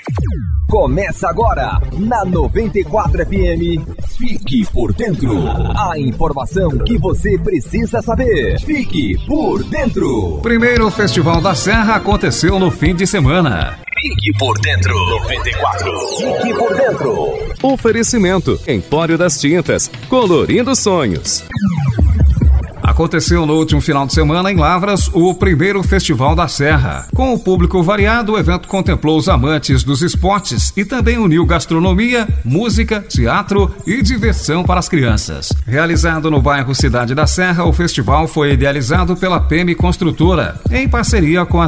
Começa agora, na 94 FM, Fique por Dentro. A informação que você precisa saber. Fique por Dentro. Primeiro Festival da Serra aconteceu no fim de semana. Fique por Dentro 94. Fique por Dentro. Oferecimento: Empório das Tintas, colorindo sonhos. Aconteceu no último final de semana em Lavras o primeiro Festival da Serra. Com o público variado, o evento contemplou os amantes dos esportes e também uniu gastronomia, música, teatro e diversão para as crianças. Realizado no bairro Cidade da Serra, o festival foi idealizado pela PM Construtora, em parceria com a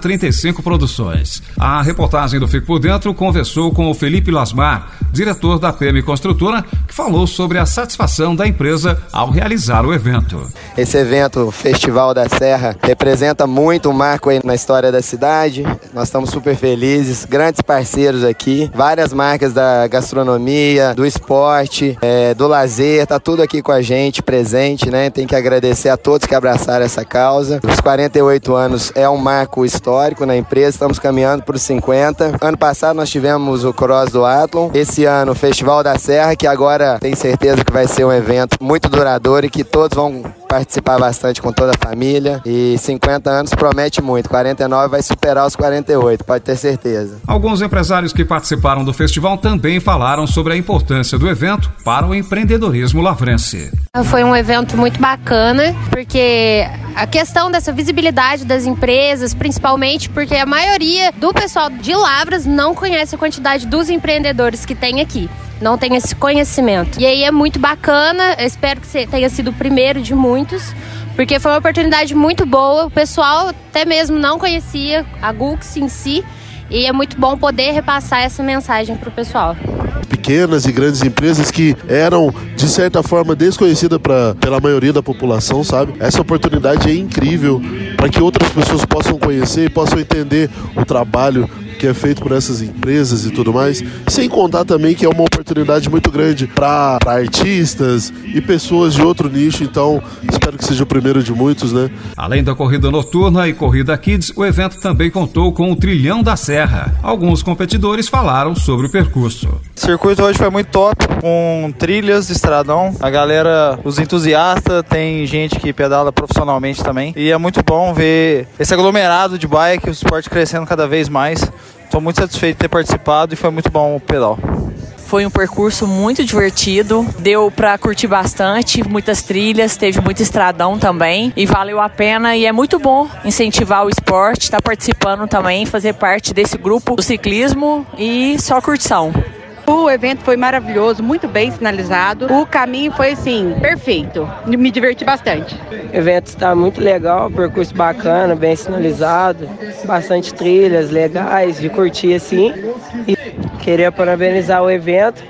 035 Produções. A reportagem do Fique por Dentro conversou com o Felipe Lasmar, diretor da PM Construtora, que falou sobre a satisfação da empresa ao realizar o evento. Esse evento, Festival da Serra, representa muito um marco aí na história da cidade. Nós estamos super felizes, grandes parceiros aqui, várias marcas da gastronomia, do esporte, do lazer, tá tudo aqui com a gente, presente, né? Tem que agradecer a todos que abraçaram essa causa. Os 48 anos é um marco histórico na empresa, estamos caminhando para os 50. Ano passado nós tivemos o Cross do Athlon, esse ano o Festival da Serra, que agora tenho certeza que vai ser um evento muito duradouro e que todos vão participar bastante com toda a família, e 50 anos promete muito, 49 vai superar os 48, pode ter certeza. Alguns empresários que participaram do festival também falaram sobre a importância do evento para o empreendedorismo lavrense. Foi um evento muito bacana, porque a questão dessa visibilidade das empresas, principalmente porque a maioria do pessoal de Lavras não conhece a quantidade dos empreendedores que tem aqui. Não tem esse conhecimento. E aí é muito bacana, eu espero que você tenha sido o primeiro de muitos, porque foi uma oportunidade muito boa. O pessoal até mesmo não conhecia a Gux em si, e é muito bom poder repassar essa mensagem para o pessoal. Pequenas e grandes empresas que eram, de certa forma, desconhecidas pela maioria da população, sabe? Essa oportunidade é incrível para que outras pessoas possam conhecer e possam entender o trabalho que é feito por essas empresas e tudo mais, sem contar também que é uma oportunidade muito grande para artistas e pessoas de outro nicho, então espero que seja o primeiro de muitos, né? Além da corrida noturna e corrida Kids, o evento também contou com o Trilhão da Serra. Alguns competidores falaram sobre o percurso. O circuito hoje foi muito top, com trilhas, estradão, a galera, os entusiastas, tem gente que pedala profissionalmente também, e é muito bom ver esse aglomerado de bike, o esporte crescendo cada vez mais. Estou muito satisfeito de ter participado e foi muito bom o pedal. Foi um percurso muito divertido, deu para curtir bastante, muitas trilhas, teve muito estradão também e valeu a pena, e é muito bom incentivar o esporte, estar participando também, fazer parte desse grupo do ciclismo e só curtição. O evento foi maravilhoso, muito bem sinalizado. O caminho foi, assim, perfeito. Me diverti bastante. O evento está muito legal, percurso bacana, bem sinalizado. Bastante trilhas legais, de curtir, assim. E queria parabenizar o evento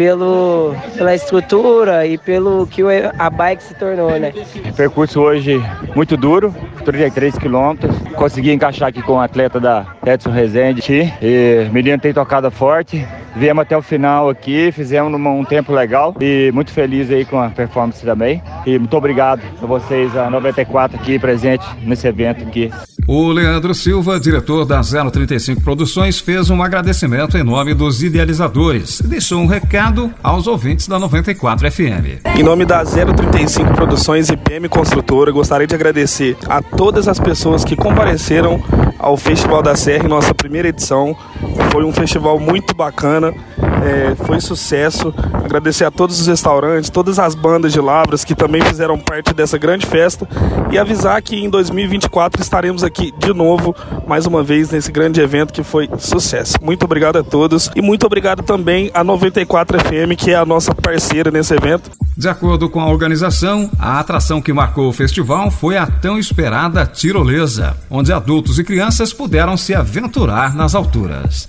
pela estrutura e pelo que a bike se tornou, né? Percurso hoje muito duro, 33 quilômetros. Consegui encaixar aqui com o atleta da Edson Rezende. E o menino tem tocado forte. Viemos até o final aqui, fizemos um tempo legal e muito feliz aí com a performance também. E muito obrigado a vocês, a 94 aqui presente nesse evento aqui. O Leandro Silva, diretor da 035 Produções, fez um agradecimento em nome dos idealizadores e deixou um recado aos ouvintes da 94 FM. Em nome da 035 Produções e PM Construtora, gostaria de agradecer a todas as pessoas que compareceram ao Festival da Serra em nossa primeira edição. Foi um festival muito bacana, foi sucesso. Agradecer a todos os restaurantes, todas as bandas de Lavras que também fizeram parte dessa grande festa, e avisar que em 2024 estaremos aqui de novo, mais uma vez, nesse grande evento que foi sucesso. Muito obrigado a todos e muito obrigado também à 94 FM, que é a nossa parceira nesse evento. De acordo com a organização, a atração que marcou o festival foi a tão esperada tirolesa, onde adultos e crianças puderam se aventurar nas alturas.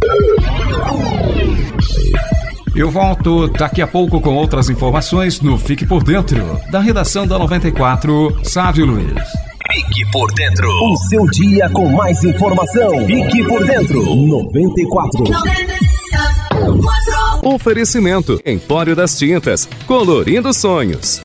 Eu volto daqui a pouco com outras informações no Fique por Dentro, da redação da 94, Sávio Luiz. Fique por Dentro. O seu dia com mais informação. Fique por Dentro. 94. Oferecimento: Empório das Tintas, colorindo sonhos.